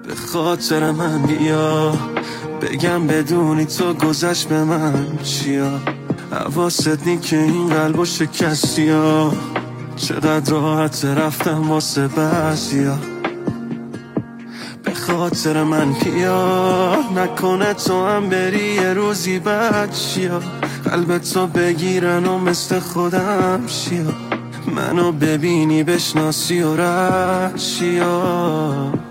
به خاطر من بیا، بگم بدونی تو گذشت به من چیا. حواست نی که این قلبو شکستی ها، چقدر راحت رفتم واسه بعضیا. به خاطر من بیا، نکنه تو هم بری یه روزی بعد چیا. قلبتو بگیرن و مثل خودم شیا، منو ببینی بشناسی و رد چیا.